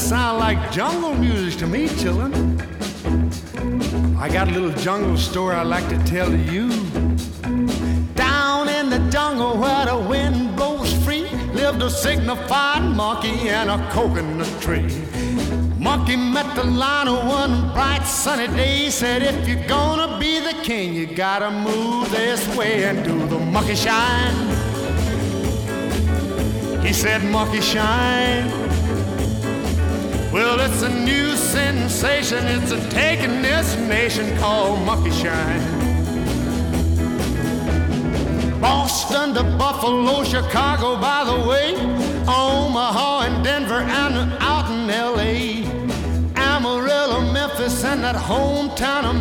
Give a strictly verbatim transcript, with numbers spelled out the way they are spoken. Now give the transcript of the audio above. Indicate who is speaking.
Speaker 1: sound like jungle music to me, children. I got a little jungle story I'd like to tell to you. Down in the jungle where the wind blows free lived a signified monkey and a coconut tree. Monkey met the lion one bright sunny day. Said, if you're gonna be the king, you gotta move this way and do the monkey shine. He said, monkey shine. Well, it's a new sensation. It's a taking this nation called monkey shine. Boston to Buffalo, Chicago, by the way, Omaha and Denver and out in L A, Amarillo, Memphis, and that hometown of